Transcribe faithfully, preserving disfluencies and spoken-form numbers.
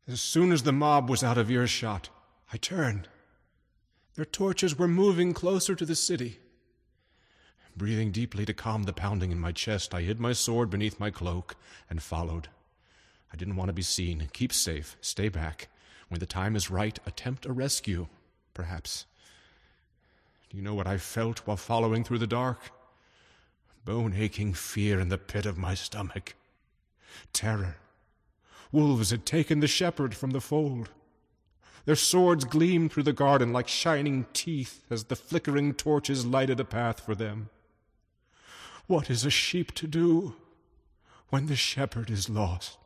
As soon as the mob was out of earshot, I turned. Their torches were moving closer to the city. Breathing deeply to calm the pounding in my chest, I hid my sword beneath my cloak and followed. I didn't want to be seen. Keep safe. Stay back. When the time is right, attempt a rescue, perhaps. Do you know what I felt while following through the dark? Bone-aching fear in the pit of my stomach. Terror. Wolves had taken the shepherd from the fold. Their swords gleamed through the garden like shining teeth as the flickering torches lighted a path for them. What is a sheep to do when the shepherd is lost?